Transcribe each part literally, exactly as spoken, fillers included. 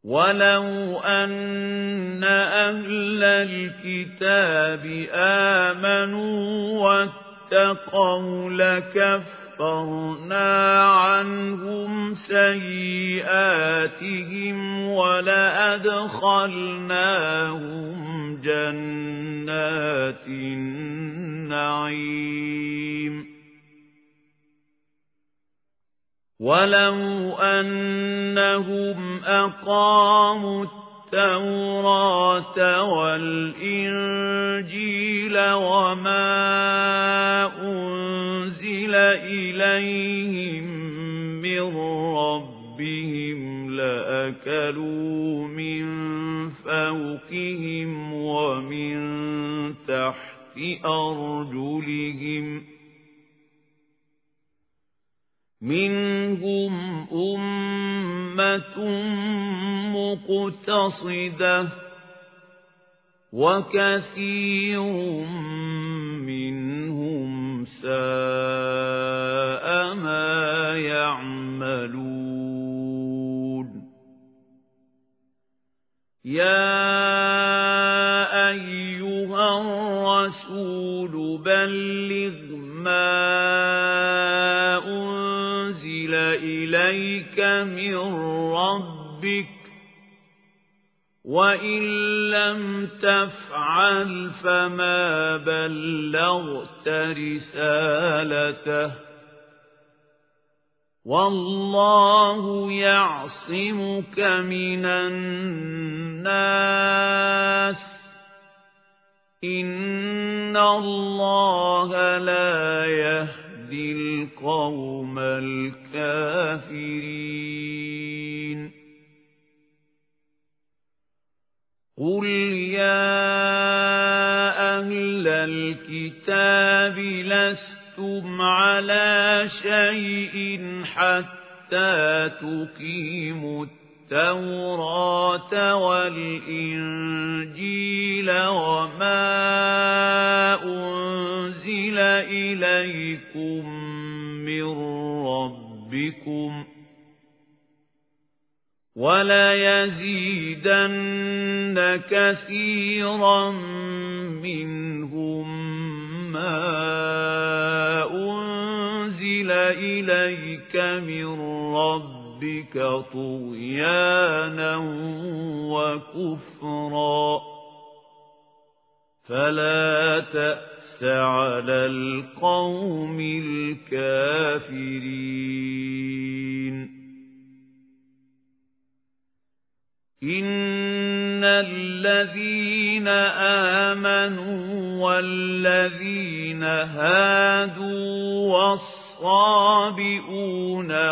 وَلَوْ أَنَّ أَهْلَ الْكِتَابِ آمَنُوا وَاتَّقَوْا لَكَفَّرْنَا عَنْهُمْ سَيِّئَاتِهِمْ وَلَأَدْخَلْنَاهُمْ جَنَّاتِ النَّعِيمِ وَلَوْ أَنَّهُمْ أَقَامُوا التَّوْرَاةَ وَالْإِنْجِيلَ وَمَا أُنْزِلَ إِلَيْهِمْ مِنْ رَبِّهِمْ لَأَكَلُوا مِنْ فَوْقِهِمْ وَمِنْ تَحْتِ أَرْجُلِهِمْ مِنْهُمْ أُمَّةٌ مُقْتَصِدَةٌ وَكَثِيرٌ مِنْهُمْ سَاءَ مَا يَعْمَلُونَ يَا أَيُّهَا الرَّسُولُ بَلِّغْ مَا أُنْزِلَ إِلَيْكَ مِنْ رَبِّكَ وَإِنْ لَمْ تَفْعَلْ فَمَا بَلَّغْتَ رِسَالَتَهُ وَاللَّهُ يَعْصِمُكَ مِنَ النَّاسِ إِنَّ اللَّهَ لَا يَهْدِي الْقَوْمَ الْكَافِرِينَ قُلْ يَا أَهْلَ الْكِتَابِ لَسْتُمْ عَلَى شَيْءٍ حَتَّى تُقِيمُوا التَّوْرَاةَ وَالْإِنْجِيلَ وَمَا أُنْزِلَ إِلَيْكُمْ مِنْ رَبِّكُمْ وَلَيَزِيدَنَّ كَثِيرًا مِنْهُمْ مَا أُنْزِلَ إِلَيْكَ مِنْ رَبِّكَ طُغْيَانًا وَكُفْرًا فَلَا تَأْسَ عَلَى الْقَوْمِ الْكَافِرِينَ إِنَّ الَّذِينَ آمَنُوا وَالَّذِينَ هَادُوا وَالصَّابِئُونَ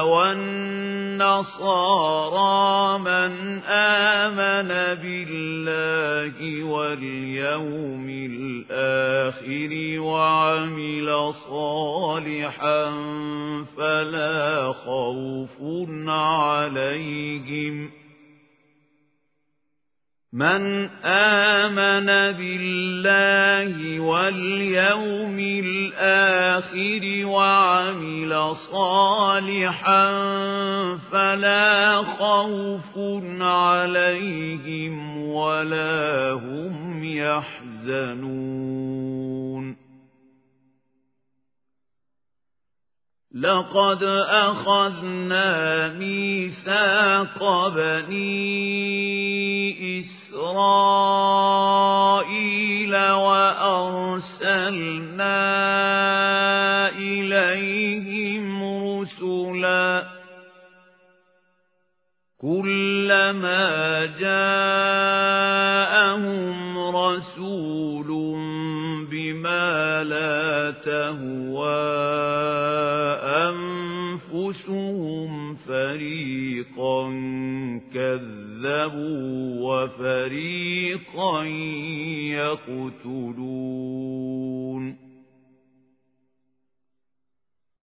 وَالنَّصَارَى مَنْ آمَنَ بِاللَّهِ وَالْيَوْمِ الْآخِرِ وَعَمِلَ صَالِحًا فَلَا خَوْفٌ عَلَيْهِمْ مَنْ آمَنَ بِاللَّهِ وَالْيَوْمِ الْآخِرِ وَعَمِلَ صَالِحًا فَلَا خَوْفٌ عَلَيْهِمْ وَلَا هُمْ يَحْزَنُونَ لَقَدْ أَخَذْنَا مِيثَاقَ بَنِي إِسْرَائِيلَ وَأَرْسَلْنَا إِلَيْهِمْ رُسُلًا كُلَّمَا جَاءَهُمْ رَسُولٌ بِمَا لَا تَهْوَىٰ أَنفُسُهُمْ فَرِيقًا كَذَّبُوا وَفَرِيقًا يَقْتُلُونَ